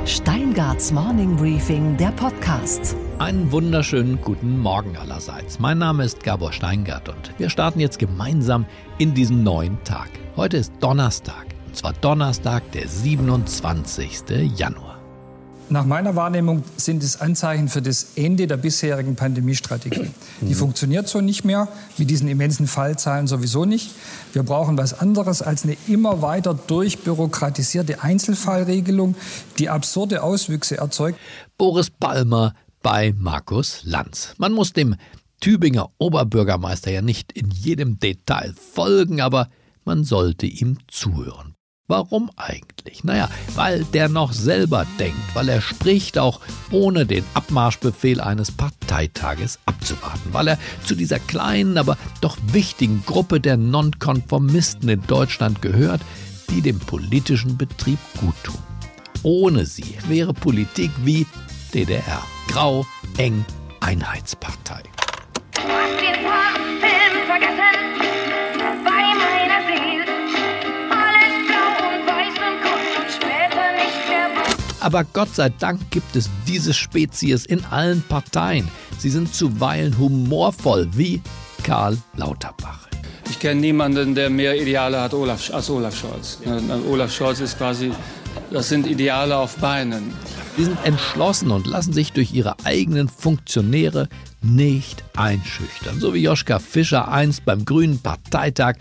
Steingarts Morning Briefing, der Podcast. Einen wunderschönen guten Morgen allerseits. Mein Name ist Gabor Steingart und wir starten jetzt gemeinsam in diesen neuen Tag. Heute ist Donnerstag, und zwar Donnerstag, der 27. Januar. Nach meiner Wahrnehmung sind es Anzeichen für das Ende der bisherigen Pandemiestrategie. Die funktioniert so nicht mehr, mit diesen immensen Fallzahlen sowieso nicht. Wir brauchen was anderes als eine immer weiter durchbürokratisierte Einzelfallregelung, die absurde Auswüchse erzeugt. Boris Palmer bei Markus Lanz. Man muss dem Tübinger Oberbürgermeister ja nicht in jedem Detail folgen, aber man sollte ihm zuhören. Warum eigentlich? Naja, weil der noch selber denkt, weil er spricht, auch ohne den Abmarschbefehl eines Parteitages abzuwarten, weil er zu dieser kleinen, aber doch wichtigen Gruppe der Nonkonformisten in Deutschland gehört, die dem politischen Betrieb guttun. Ohne sie wäre Politik wie DDR. Grau, eng, Einheitspartei. Du hast den Film vergessen, bei meiner Seele. Alles blau und weiß und gut und später nicht mehr bunt. Aber Gott sei Dank gibt es diese Spezies in allen Parteien. Sie sind zuweilen humorvoll, wie Karl Lauterbach. Ich kenne niemanden, der mehr Ideale hat als Olaf Scholz. Olaf Scholz ist quasi, das sind Ideale auf Beinen. Sie sind entschlossen und lassen sich durch ihre eigenen Funktionäre nicht einschüchtern. So wie Joschka Fischer einst beim Grünen Parteitag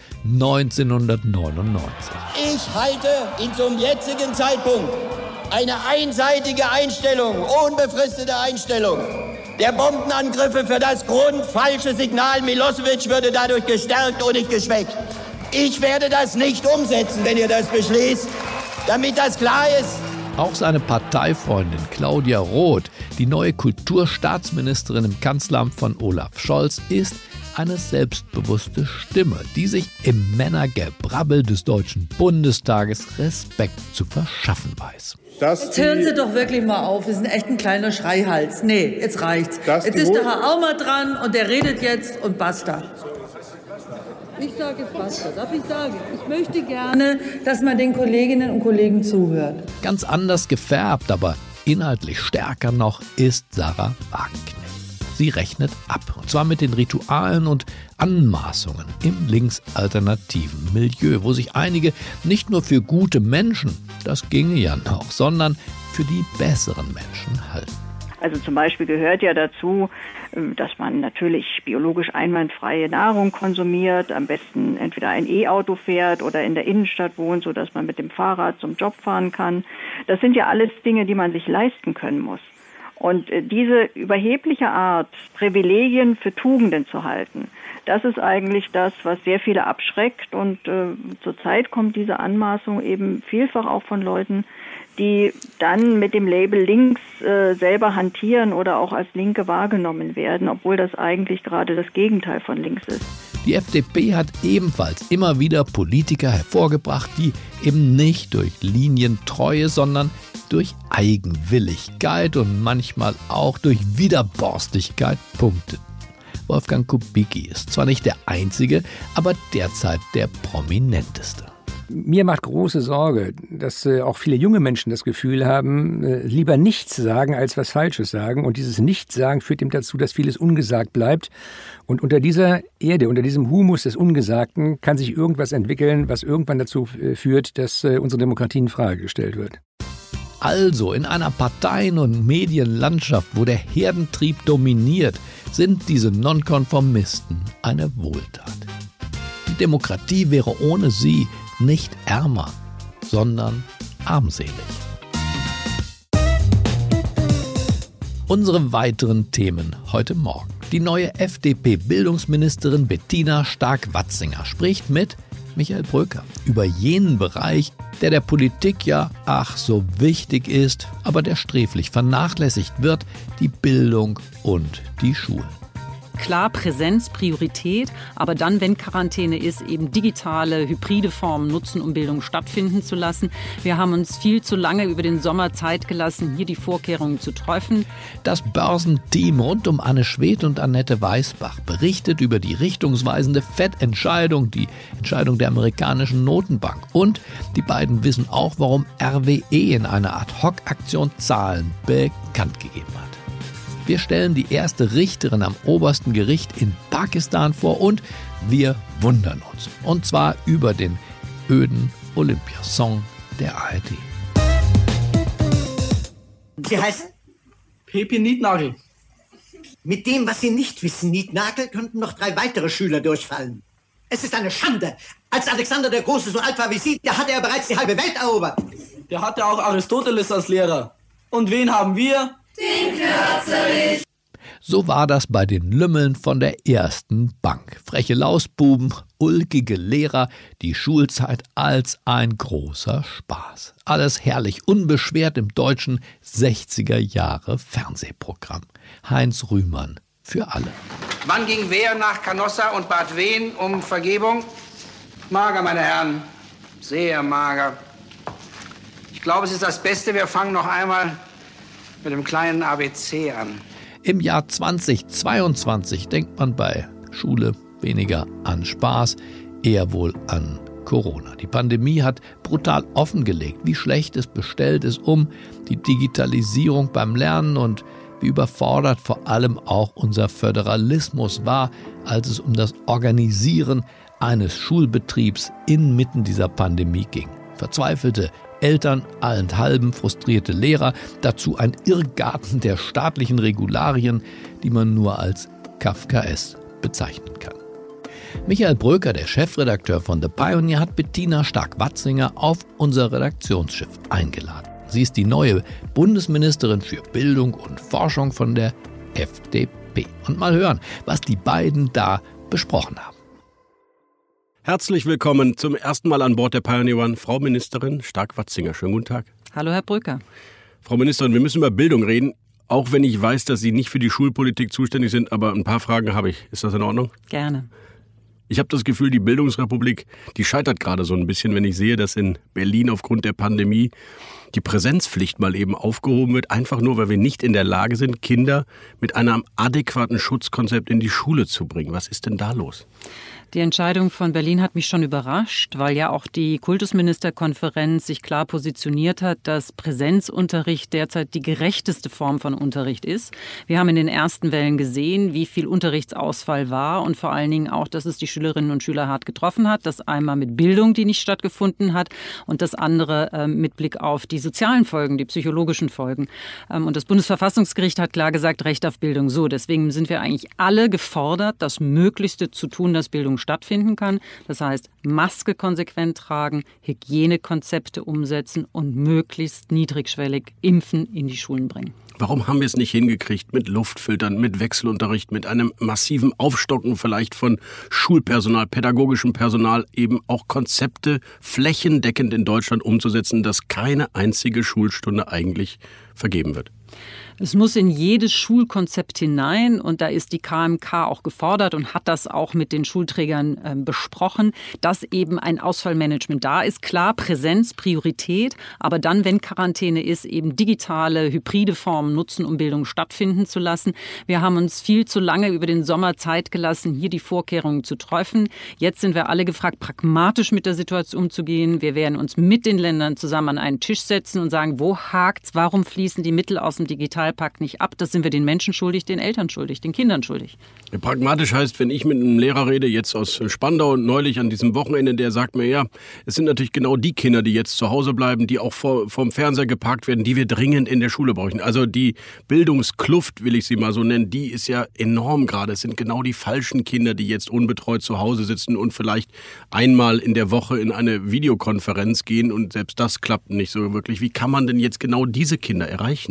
1999. Ich halte zum jetzigen Zeitpunkt eine einseitige Einstellung, unbefristete Einstellung der Bombenangriffe für das grundfalsche Signal. Milosevic würde dadurch gestärkt und nicht geschwächt. Ich werde das nicht umsetzen, wenn ihr das beschließt, damit das klar ist. Auch seine Parteifreundin Claudia Roth, die neue Kulturstaatsministerin im Kanzleramt von Olaf Scholz, ist eine selbstbewusste Stimme, die sich im Männergebrabbel des Deutschen Bundestages Respekt zu verschaffen weiß. Jetzt hören Sie doch wirklich mal auf, wir sind echt ein kleiner Schreihals. Nee, jetzt reicht's. Jetzt ist der Herr Aumer dran und der redet jetzt und basta. Ich sage jetzt basta. Darf ich sagen? Ich möchte gerne, dass man den Kolleginnen und Kollegen zuhört. Ganz anders gefärbt, aber inhaltlich stärker noch ist Sarah Wagenknecht. Sie rechnet ab, und zwar mit den Ritualen und Anmaßungen im linksalternativen Milieu, wo sich einige nicht nur für gute Menschen, das ginge ja noch, sondern für die besseren Menschen halten. Also zum Beispiel gehört ja dazu, dass man natürlich biologisch einwandfreie Nahrung konsumiert, am besten entweder ein E-Auto fährt oder in der Innenstadt wohnt, sodass man mit dem Fahrrad zum Job fahren kann. Das sind ja alles Dinge, die man sich leisten können muss. Und diese überhebliche Art, Privilegien für Tugenden zu halten, das ist eigentlich das, was sehr viele abschreckt. Und zurzeit kommt diese Anmaßung eben vielfach auch von Leuten, die dann mit dem Label links selber hantieren oder auch als Linke wahrgenommen werden, obwohl das eigentlich gerade das Gegenteil von links ist. Die FDP hat ebenfalls immer wieder Politiker hervorgebracht, die eben nicht durch Linientreue, sondern durch Eigenwilligkeit und manchmal auch durch Widerborstigkeit punkteten. Wolfgang Kubicki ist zwar nicht der einzige, aber derzeit der prominenteste. Mir macht große Sorge, dass auch viele junge Menschen das Gefühl haben, lieber nichts sagen, als was Falsches sagen. Und dieses Nichtsagen führt eben dazu, dass vieles ungesagt bleibt. Und unter dieser Erde, unter diesem Humus des Ungesagten kann sich irgendwas entwickeln, was irgendwann dazu führt, dass unsere Demokratie in Frage gestellt wird. Also in einer Parteien- und Medienlandschaft, wo der Herdentrieb dominiert, sind diese Nonkonformisten eine Wohltat. Die Demokratie wäre ohne sie nicht ärmer, sondern armselig. Unsere weiteren Themen heute Morgen. Die neue FDP-Bildungsministerin Bettina Stark-Watzinger spricht mit Michael Bröker über jenen Bereich, der Politik ja ach so wichtig ist, aber der sträflich vernachlässigt wird, die Bildung und die Schulen. klar Präsenz Priorität, aber dann, wenn Quarantäne ist, eben digitale, hybride Formen nutzen, um Bildung stattfinden zu lassen. Wir haben uns viel zu lange über den Sommer Zeit gelassen, hier die Vorkehrungen zu treffen. Das Börsenteam rund um Anne Schwedt und Annette Weißbach berichtet über die richtungsweisende FED-Entscheidung, die Entscheidung der amerikanischen Notenbank. Und die beiden wissen auch, warum RWE in einer Ad-Hoc-Aktion Zahlen bekannt gegeben hat. Wir stellen die erste Richterin am obersten Gericht in Pakistan vor und wir wundern uns. Und zwar über den öden Olympiasong der ARD. Sie heißen? Pepi Nietnagel. Mit dem, was Sie nicht wissen, Nietnagel, könnten noch 3 weitere Schüler durchfallen. Es ist eine Schande. Als Alexander der Große so alt war wie Sie, da hatte er bereits die halbe Welt erobert. Der hatte auch Aristoteles als Lehrer. Und wen haben wir? Den Körzerich. So war das bei den Lümmeln von der ersten Bank. Freche Lausbuben, ulkige Lehrer, die Schulzeit als ein großer Spaß. Alles herrlich unbeschwert im deutschen 60er Jahre Fernsehprogramm. Heinz Rühmann für alle. Wann ging wer nach Canossa und bat wen um Vergebung? Mager, meine Herren, sehr mager. Ich glaube, es ist das Beste, wir fangen noch einmal mit dem kleinen ABC an. Im Jahr 2022 denkt man bei Schule weniger an Spaß, eher wohl an Corona. Die Pandemie hat brutal offengelegt, wie schlecht es bestellt ist um die Digitalisierung beim Lernen und wie überfordert vor allem auch unser Föderalismus war, als es um das Organisieren eines Schulbetriebs inmitten dieser Pandemie ging. Verzweifelte Eltern, allenthalben frustrierte Lehrer, dazu ein Irrgarten der staatlichen Regularien, die man nur als Kafkaesk bezeichnen kann. Michael Bröker, der Chefredakteur von The Pioneer, hat Bettina Stark-Watzinger auf unser Redaktionsschiff eingeladen. Sie ist die neue Bundesministerin für Bildung und Forschung von der FDP. Und mal hören, was die beiden da besprochen haben. Herzlich willkommen zum ersten Mal an Bord der Pioneer One, Frau Ministerin Stark-Watzinger. Schönen guten Tag. Hallo, Herr Bröker. Frau Ministerin, wir müssen über Bildung reden, auch wenn ich weiß, dass Sie nicht für die Schulpolitik zuständig sind, aber ein paar Fragen habe ich. Ist das in Ordnung? Gerne. Ich habe das Gefühl, die Bildungsrepublik, die scheitert gerade so ein bisschen, wenn ich sehe, dass in Berlin aufgrund der Pandemie die Präsenzpflicht mal eben aufgehoben wird, einfach nur, weil wir nicht in der Lage sind, Kinder mit einem adäquaten Schutzkonzept in die Schule zu bringen. Was ist denn da los? Die Entscheidung von Berlin hat mich schon überrascht, weil ja auch die Kultusministerkonferenz sich klar positioniert hat, dass Präsenzunterricht derzeit die gerechteste Form von Unterricht ist. Wir haben in den ersten Wellen gesehen, wie viel Unterrichtsausfall war und vor allen Dingen auch, dass es die Schülerinnen und Schüler hart getroffen hat. Das einmal mit Bildung, die nicht stattgefunden hat, und das andere mit Blick auf die sozialen Folgen, die psychologischen Folgen. Und das Bundesverfassungsgericht hat klar gesagt, Recht auf Bildung. So, deswegen sind wir eigentlich alle gefordert, das Möglichste zu tun, dass Bildung stattfinden kann. Das heißt, Maske konsequent tragen, Hygienekonzepte umsetzen und möglichst niedrigschwellig Impfen in die Schulen bringen. Warum haben wir es nicht hingekriegt mit Luftfiltern, mit Wechselunterricht, mit einem massiven Aufstocken vielleicht von Schulpersonal, pädagogischem Personal, eben auch Konzepte flächendeckend in Deutschland umzusetzen, dass keine einzige Schulstunde eigentlich vergeben wird? Es muss in jedes Schulkonzept hinein und da ist die KMK auch gefordert und hat das auch mit den Schulträgern besprochen, dass eben ein Ausfallmanagement da ist. Klar, Präsenz, Priorität, aber dann, wenn Quarantäne ist, eben digitale, hybride Formen nutzen, um Bildung stattfinden zu lassen. Wir haben uns viel zu lange über den Sommer Zeit gelassen, hier die Vorkehrungen zu treffen. Jetzt sind wir alle gefragt, pragmatisch mit der Situation umzugehen. Wir werden uns mit den Ländern zusammen an einen Tisch setzen und sagen, wo hakt's, warum fließen die Mittel aus dem Digitalpakt nicht ab? Das sind wir den Menschen schuldig, den Eltern schuldig, den Kindern schuldig. Ja, pragmatisch heißt, wenn ich mit einem Lehrer rede, jetzt aus Spandau und neulich an diesem Wochenende, der sagt mir, ja, es sind natürlich genau die Kinder, die jetzt zu Hause bleiben, die auch vorm Fernseher geparkt werden, die wir dringend in der Schule bräuchten. Also die Bildungskluft, will ich sie mal so nennen, die ist ja enorm gerade. Es sind genau die falschen Kinder, die jetzt unbetreut zu Hause sitzen und vielleicht einmal in der Woche in eine Videokonferenz gehen und selbst das klappt nicht so wirklich. Wie kann man denn jetzt genau diese Kinder erreichen?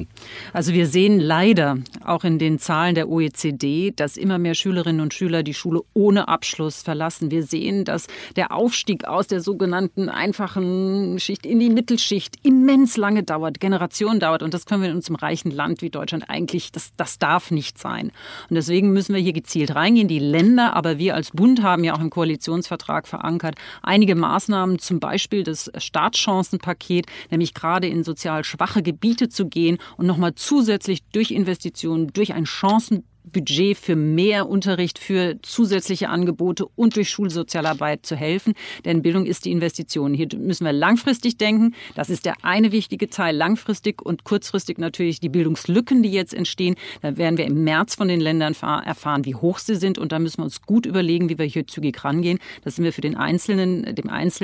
Also wir sehen leider auch in den Zahlen der OECD, dass immer mehr Schülerinnen und Schüler die Schule ohne Abschluss verlassen. Wir sehen, dass der Aufstieg aus der sogenannten einfachen Schicht in die Mittelschicht immens lange dauert, Generationen dauert. Und das können wir in unserem reichen Land wie Deutschland eigentlich, das darf nicht sein. Und deswegen müssen wir hier gezielt reingehen. Die Länder, aber wir als Bund haben ja auch im Koalitionsvertrag verankert, einige Maßnahmen, zum Beispiel das Startchancenpaket, nämlich gerade in sozial schwache Gebiete zu gehen und nochmal zusätzlich durch Investitionen, durch ein Chancenbudget für mehr Unterricht, für zusätzliche Angebote und durch Schulsozialarbeit zu helfen. Denn Bildung ist die Investition. Hier müssen wir langfristig denken. Das ist der eine wichtige Teil. Langfristig und kurzfristig natürlich die Bildungslücken, die jetzt entstehen. Da werden wir im März von den Ländern erfahren, wie hoch sie sind. Und da müssen wir uns gut überlegen, wie wir hier zügig rangehen. Das sind wir für dem Einzelnen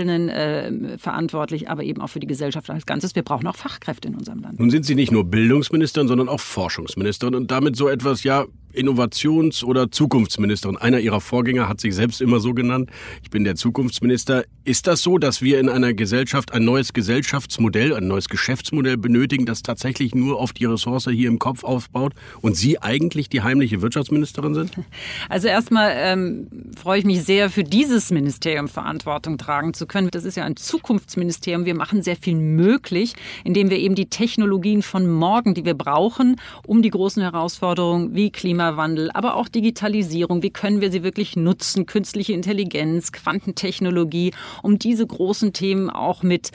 verantwortlich, aber eben auch für die Gesellschaft als Ganzes. Wir brauchen auch Fachkräfte in unserem Land. Nun sind Sie nicht nur Bildungsministerin, sondern auch Forschungsministerin und damit so etwas, Innovations- oder Zukunftsministerin. Einer Ihrer Vorgänger hat sich selbst immer so genannt. Ich bin der Zukunftsminister. Ist das so, dass wir in einer Gesellschaft ein neues Gesellschaftsmodell, ein neues Geschäftsmodell benötigen, das tatsächlich nur auf die Ressource hier im Kopf aufbaut und Sie eigentlich die heimliche Wirtschaftsministerin sind? Also erstmal freue ich mich sehr, für dieses Ministerium Verantwortung tragen zu können. Das ist ja ein Zukunftsministerium. Wir machen sehr viel möglich, indem wir eben die Technologien von morgen, die wir brauchen, um die großen Herausforderungen wie Klimawandel, aber auch Digitalisierung, wie können wir sie wirklich nutzen, künstliche Intelligenz, Quantentechnologie, um diese großen Themen auch mit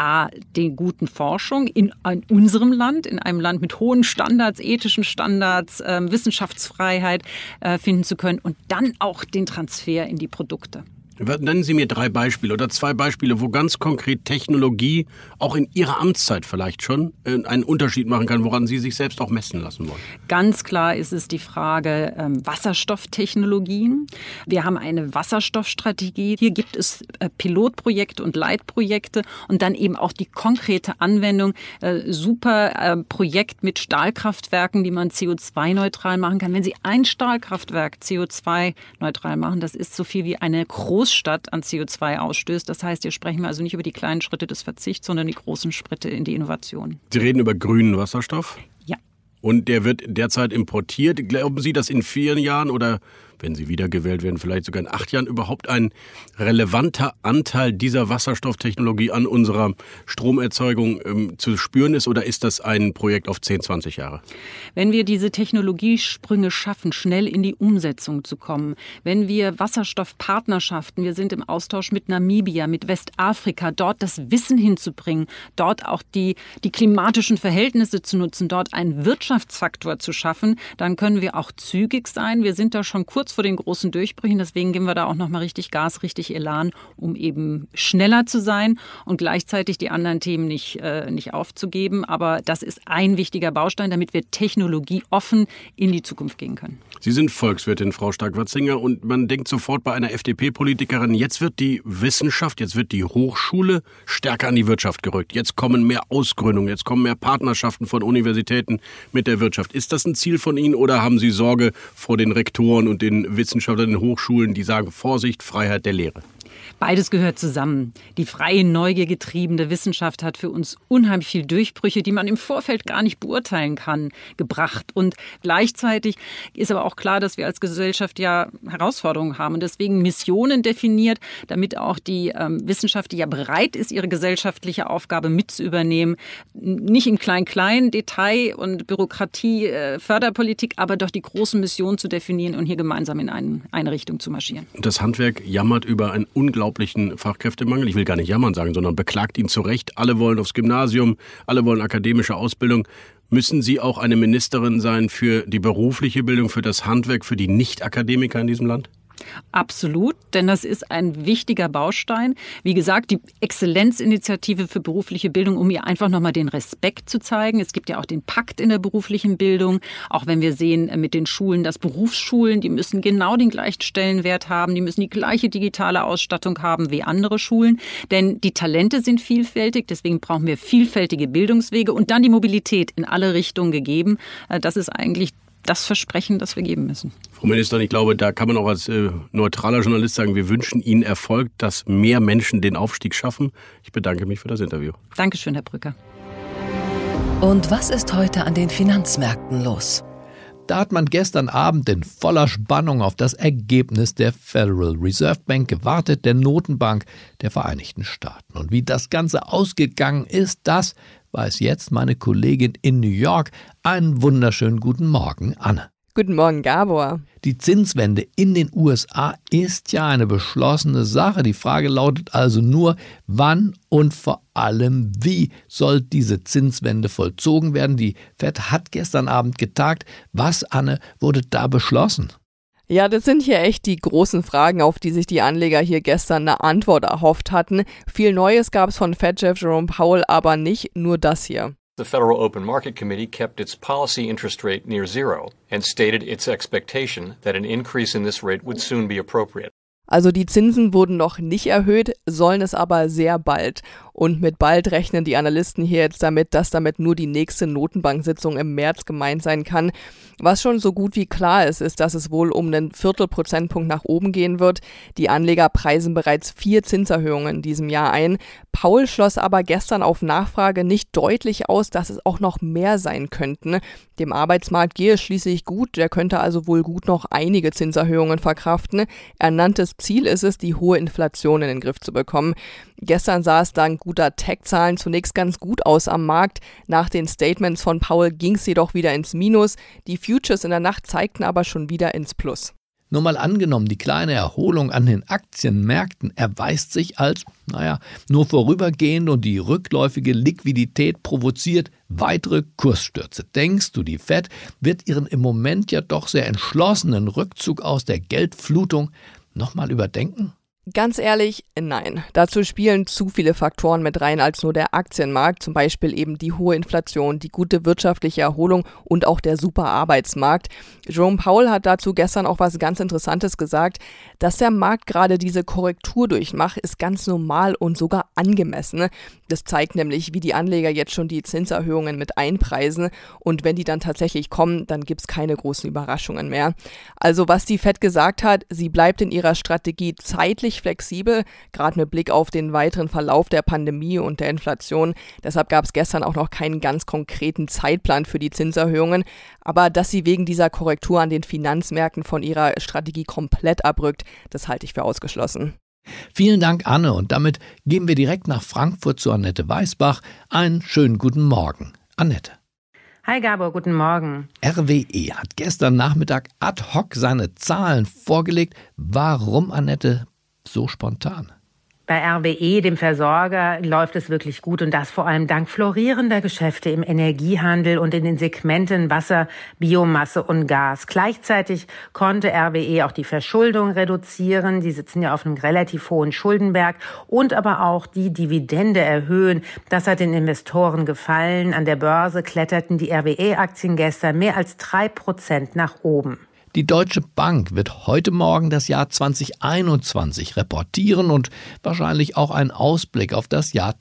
den guten Forschung in unserem Land, in einem Land mit hohen Standards, ethischen Standards, Wissenschaftsfreiheit finden zu können und dann auch den Transfer in die Produkte. Nennen Sie mir 3 Beispiele oder 2 Beispiele, wo ganz konkret Technologie auch in Ihrer Amtszeit vielleicht schon einen Unterschied machen kann, woran Sie sich selbst auch messen lassen wollen. Ganz klar ist es die Frage Wasserstofftechnologien. Wir haben eine Wasserstoffstrategie. Hier gibt es Pilotprojekte und Leitprojekte und dann eben auch die konkrete Anwendung. Super Projekt mit Stahlkraftwerken, die man CO2-neutral machen kann. Wenn Sie ein Stahlkraftwerk CO2-neutral machen, das ist so viel wie eine Großstadt an CO2 ausstößt. Das heißt, hier sprechen wir also nicht über die kleinen Schritte des Verzichts, sondern die großen Schritte in die Innovation. Sie reden über grünen Wasserstoff? Ja. Und der wird derzeit importiert. Glauben Sie, dass in 4 Jahren oder wenn Sie wiedergewählt werden, vielleicht sogar in 8 Jahren überhaupt ein relevanter Anteil dieser Wasserstofftechnologie an unserer Stromerzeugung zu spüren ist? Oder ist das ein Projekt auf 10, 20 Jahre? Wenn wir diese Technologiesprünge schaffen, schnell in die Umsetzung zu kommen, wenn wir Wasserstoffpartnerschaften, wir sind im Austausch mit Namibia, mit Westafrika, dort das Wissen hinzubringen, dort auch die klimatischen Verhältnisse zu nutzen, dort einen Wirtschaftsfaktor zu schaffen, dann können wir auch zügig sein. Wir sind da schon kurz vor den großen Durchbrüchen, deswegen geben wir da auch nochmal richtig Gas, richtig Elan, um eben schneller zu sein und gleichzeitig die anderen Themen nicht aufzugeben. Aber das ist ein wichtiger Baustein, damit wir technologieoffen in die Zukunft gehen können. Sie sind Volkswirtin, Frau Stark-Watzinger, und man denkt sofort bei einer FDP-Politikerin, jetzt wird die Wissenschaft, jetzt wird die Hochschule stärker an die Wirtschaft gerückt. Jetzt kommen mehr Ausgründungen, jetzt kommen mehr Partnerschaften von Universitäten mit der Wirtschaft. Ist das ein Ziel von Ihnen oder haben Sie Sorge vor den Rektoren und den Wissenschaftlern in den Hochschulen, die sagen, Vorsicht, Freiheit der Lehre? Beides gehört zusammen. Die freie, neugiergetriebene Wissenschaft hat für uns unheimlich viele Durchbrüche, die man im Vorfeld gar nicht beurteilen kann, gebracht. Und gleichzeitig ist aber auch klar, dass wir als Gesellschaft ja Herausforderungen haben und deswegen Missionen definiert, damit auch die Wissenschaft, die ja bereit ist, ihre gesellschaftliche Aufgabe mit zu übernehmen, nicht im Klein-Klein, Detail und Bürokratie, Förderpolitik, aber doch die großen Missionen zu definieren und hier gemeinsam in eine Richtung zu marschieren. Das Handwerk jammert über einen unglaublichen Fachkräftemangel. Ich will gar nicht jammern sagen, sondern beklagt ihn zu Recht. Alle wollen aufs Gymnasium, alle wollen akademische Ausbildung. Müssen Sie auch eine Ministerin sein für die berufliche Bildung, für das Handwerk, für die Nicht-Akademiker in diesem Land? Absolut, denn das ist ein wichtiger Baustein. Wie gesagt, die Exzellenzinitiative für berufliche Bildung, um ihr einfach nochmal den Respekt zu zeigen. Es gibt ja auch den Pakt in der beruflichen Bildung, auch wenn wir sehen mit den Schulen, dass Berufsschulen, die müssen genau den gleichen Stellenwert haben, die müssen die gleiche digitale Ausstattung haben wie andere Schulen, denn die Talente sind vielfältig, deswegen brauchen wir vielfältige Bildungswege und dann die Mobilität in alle Richtungen gegeben. Das ist eigentlich das Versprechen, das wir geben müssen. Frau Ministerin, ich glaube, da kann man auch als neutraler Journalist sagen, wir wünschen Ihnen Erfolg, dass mehr Menschen den Aufstieg schaffen. Ich bedanke mich für das Interview. Dankeschön, Herr Brücker. Und was ist heute an den Finanzmärkten los? Da hat man gestern Abend in voller Spannung auf das Ergebnis der Federal Reserve Bank gewartet, der Notenbank der Vereinigten Staaten. Und wie das Ganze ausgegangen ist, das weiß jetzt meine Kollegin in New York. Einen wunderschönen guten Morgen, Anne. Guten Morgen, Gabor. Die Zinswende in den USA ist ja eine beschlossene Sache. Die Frage lautet also nur, wann und vor allem wie soll diese Zinswende vollzogen werden? Die Fed hat gestern Abend getagt. Was, Anne, wurde da beschlossen? Ja, das sind hier echt die großen Fragen, auf die sich die Anleger hier gestern eine Antwort erhofft hatten. Viel Neues gab es von Fed-Chef Jerome Powell aber nicht, nur das hier. The Federal Open Market Committee kept its policy interest rate near zero and stated its expectation that an increase in this rate would soon be appropriate. Also die Zinsen wurden noch nicht erhöht, sollen es aber sehr bald. Und mit bald rechnen die Analysten hier jetzt damit, dass damit nur die nächste Notenbank-Sitzung im März gemeint sein kann. Was schon so gut wie klar ist, dass es wohl um einen Viertelprozentpunkt nach oben gehen wird. Die Anleger preisen bereits 4 Zinserhöhungen in diesem Jahr ein. Powell schloss aber gestern auf Nachfrage nicht deutlich aus, dass es auch noch mehr sein könnten. Dem Arbeitsmarkt gehe es schließlich gut, der könnte also wohl gut noch einige Zinserhöhungen verkraften. Ernanntes Ziel ist es, die hohe Inflation in den Griff zu bekommen. Gestern sah es dank guter Tech-Zahlen zunächst ganz gut aus am Markt. Nach den Statements von Powell ging es jedoch wieder ins Minus. Die Futures in der Nacht zeigten aber schon wieder ins Plus. Nur mal angenommen, die kleine Erholung an den Aktienmärkten erweist sich als, nur vorübergehend und die rückläufige Liquidität provoziert weitere Kursstürze. Denkst du, die Fed wird ihren im Moment ja doch sehr entschlossenen Rückzug aus der Geldflutung nochmal überdenken? Ganz ehrlich, nein. Dazu spielen zu viele Faktoren mit rein als nur der Aktienmarkt, zum Beispiel eben die hohe Inflation, die gute wirtschaftliche Erholung und auch der super Arbeitsmarkt. Jerome Powell hat dazu gestern auch was ganz Interessantes gesagt, dass der Markt gerade diese Korrektur durchmacht, ist ganz normal und sogar angemessen. Das zeigt nämlich, wie die Anleger jetzt schon die Zinserhöhungen mit einpreisen und wenn die dann tatsächlich kommen, dann gibt's keine großen Überraschungen mehr. Also was die Fed gesagt hat, sie bleibt in ihrer Strategie zeitlich flexibel, gerade mit Blick auf den weiteren Verlauf der Pandemie und der Inflation. Deshalb gab es gestern auch noch keinen ganz konkreten Zeitplan für die Zinserhöhungen. Aber dass sie wegen dieser Korrektur an den Finanzmärkten von ihrer Strategie komplett abrückt, das halte ich für ausgeschlossen. Vielen Dank, Anne. Und damit gehen wir direkt nach Frankfurt zu Annette Weißbach. Einen schönen guten Morgen. Annette. Hi Gabor, guten Morgen. RWE hat gestern Nachmittag ad hoc seine Zahlen vorgelegt. Warum, Annette, so spontan? Bei RWE, dem Versorger, läuft es wirklich gut und das vor allem dank florierender Geschäfte im Energiehandel und in den Segmenten Wasser, Biomasse und Gas. Gleichzeitig konnte RWE auch die Verschuldung reduzieren. Die sitzen ja auf einem relativ hohen Schuldenberg und aber auch die Dividende erhöhen. Das hat den Investoren gefallen. An der Börse kletterten die RWE-Aktien gestern mehr als 3% nach oben. Die Deutsche Bank wird heute Morgen das Jahr 2021 reportieren und wahrscheinlich auch einen Ausblick auf das Jahr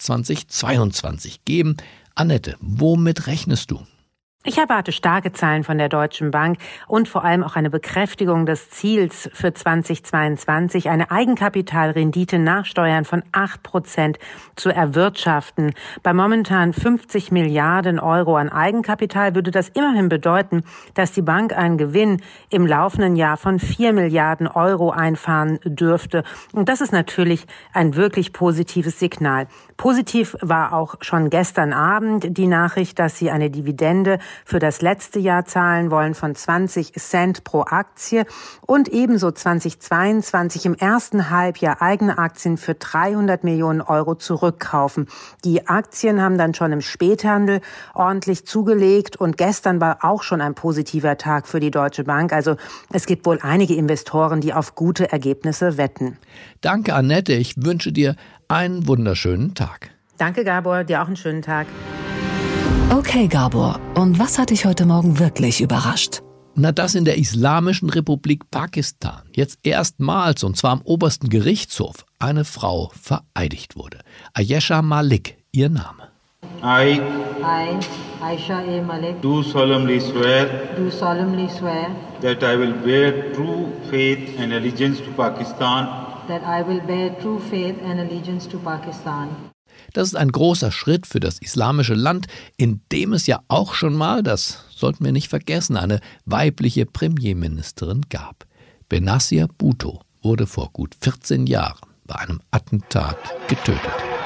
2022 geben. Annette, womit rechnest du? Ich erwarte starke Zahlen von der Deutschen Bank und vor allem auch eine Bekräftigung des Ziels für 2022, eine Eigenkapitalrendite nach Steuern von 8% zu erwirtschaften. Bei momentan 50 Milliarden Euro an Eigenkapital würde das immerhin bedeuten, dass die Bank einen Gewinn im laufenden Jahr von 4 Milliarden Euro einfahren dürfte. Und das ist natürlich ein wirklich positives Signal. Positiv war auch schon gestern Abend die Nachricht, dass sie eine Dividende für das letzte Jahr zahlen wollen von 20 Cent pro Aktie und ebenso 2022 im ersten Halbjahr eigene Aktien für 300 Millionen Euro zurückkaufen. Die Aktien haben dann schon im Späthandel ordentlich zugelegt und gestern war auch schon ein positiver Tag für die Deutsche Bank. Also es gibt wohl einige Investoren, die auf gute Ergebnisse wetten. Danke, Annette. Ich wünsche dir einen wunderschönen Tag. Danke, Gabor. Dir auch einen schönen Tag. Okay, Gabor. Und was hat dich heute Morgen wirklich überrascht? Na, dass in der Islamischen Republik Pakistan jetzt erstmals, und zwar am obersten Gerichtshof, eine Frau vereidigt wurde. Ayesha Malik, ihr Name. I, Aisha A. Malik, do solemnly swear that I will bear true faith and allegiance to Pakistan. Das ist ein großer Schritt für das islamische Land, in dem es ja auch schon mal, das sollten wir nicht vergessen, eine weibliche Premierministerin gab. Benazir Bhutto wurde vor gut 14 Jahren bei einem Attentat getötet.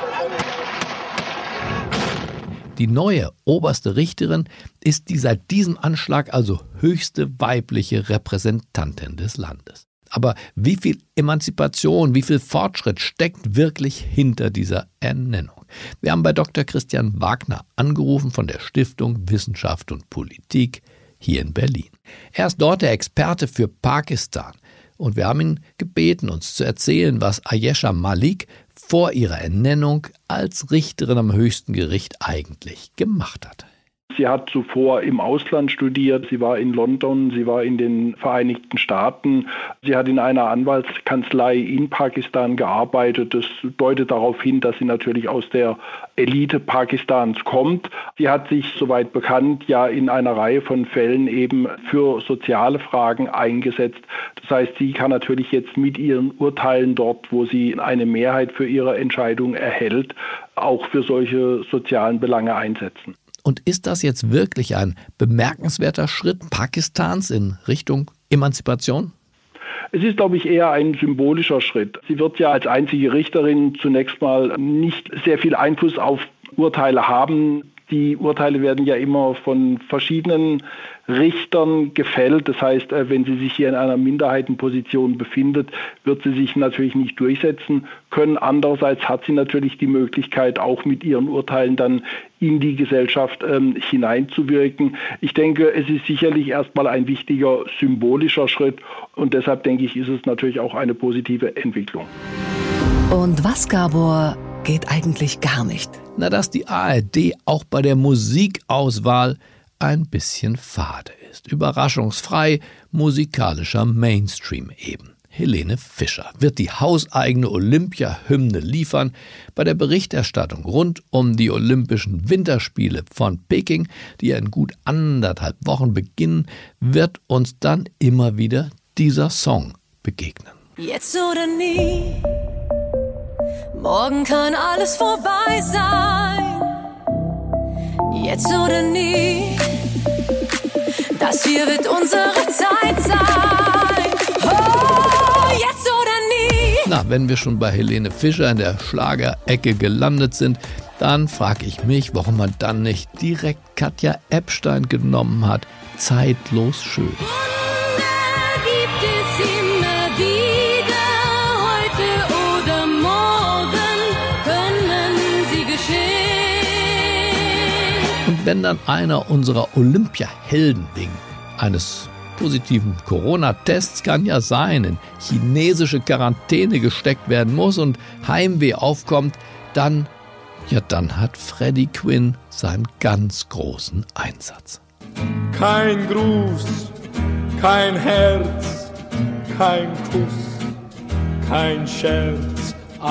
Die neue oberste Richterin ist die seit diesem Anschlag also höchste weibliche Repräsentantin des Landes. Aber wie viel Emanzipation, wie viel Fortschritt steckt wirklich hinter dieser Ernennung? Wir haben bei Dr. Christian Wagner angerufen von der Stiftung Wissenschaft und Politik hier in Berlin. Er ist dort der Experte für Pakistan. Und wir haben ihn gebeten, uns zu erzählen, was Ayesha Malik vor ihrer Ernennung als Richterin am höchsten Gericht eigentlich gemacht hat. Sie hat zuvor im Ausland studiert, sie war in London, sie war in den Vereinigten Staaten, sie hat in einer Anwaltskanzlei in Pakistan gearbeitet. Das deutet darauf hin, dass sie natürlich aus der Elite Pakistans kommt. Sie hat sich, soweit bekannt, ja in einer Reihe von Fällen eben für soziale Fragen eingesetzt. Das heißt, sie kann natürlich jetzt mit ihren Urteilen dort, wo sie eine Mehrheit für ihre Entscheidung erhält, auch für solche sozialen Belange einsetzen. Und ist das jetzt wirklich ein bemerkenswerter Schritt Pakistans in Richtung Emanzipation? Es ist, glaube ich, eher ein symbolischer Schritt. Sie wird ja als einzige Richterin zunächst mal nicht sehr viel Einfluss auf Urteile haben. Die Urteile werden ja immer von verschiedenen Richtern gefällt. Das heißt, wenn sie sich hier in einer Minderheitenposition befindet, wird sie sich natürlich nicht durchsetzen können. Andererseits hat sie natürlich die Möglichkeit, auch mit ihren Urteilen dann in die Gesellschaft hineinzuwirken. Ich denke, es ist sicherlich erstmal ein wichtiger symbolischer Schritt und deshalb denke ich, ist es natürlich auch eine positive Entwicklung. Und was, Gabor, geht eigentlich gar nicht? Na, dass die ARD auch bei der Musikauswahl ein bisschen fade ist. Überraschungsfrei, musikalischer Mainstream eben. Helene Fischer wird die hauseigene Olympia-Hymne liefern. Bei der Berichterstattung rund um die Olympischen Winterspiele von Peking, die ja in gut 1,5 Wochen beginnen, wird uns dann immer wieder dieser Song begegnen. Jetzt oder nie, morgen kann alles vorbei sein. Jetzt oder nie, das hier wird unsere Zeit sein. Oh, jetzt oder nie. Na, wenn wir schon bei Helene Fischer in der Schlagerecke gelandet sind, dann frage ich mich, warum man dann nicht direkt Katja Epstein genommen hat. Zeitlos schön. Und wenn dann einer unserer Olympiahelden wegen eines positiven Corona-Tests, kann ja sein, in chinesische Quarantäne gesteckt werden muss und Heimweh aufkommt, dann hat Freddie Quinn seinen ganz großen Einsatz. Kein Gruß, kein Herz, kein Kuss, kein Scherz,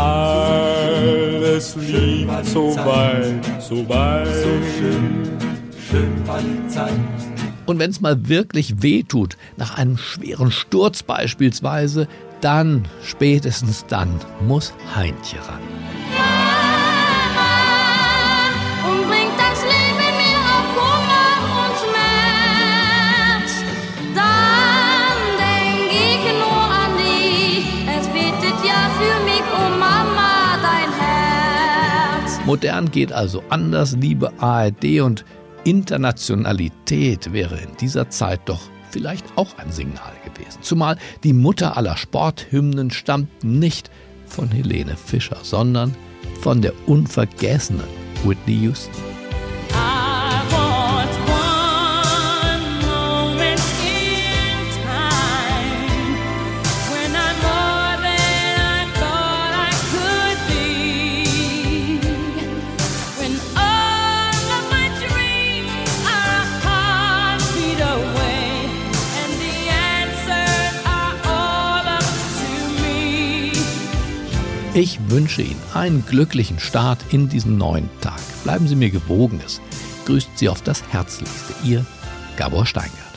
alles lieb, so weit, so weit. So schön war die Zeit. Und wenn es mal wirklich wehtut, nach einem schweren Sturz beispielsweise, dann, spätestens dann, muss Heintje ran. Und bringt das Leben mir auch Kummer und Schmerz, dann denk ich nur an dich, es betet ja für mich, oh Mama, dein Herz. Modern geht also anders, liebe ARD, und Internationalität wäre in dieser Zeit doch vielleicht auch ein Signal gewesen. Zumal die Mutter aller Sporthymnen stammt nicht von Helene Fischer, sondern von der unvergessenen Whitney Houston. Ich wünsche Ihnen einen glücklichen Start in diesen neuen Tag. Bleiben Sie mir gewogen. Es grüßt Sie auf das Herzlichste. Ihr Gabor Steingart.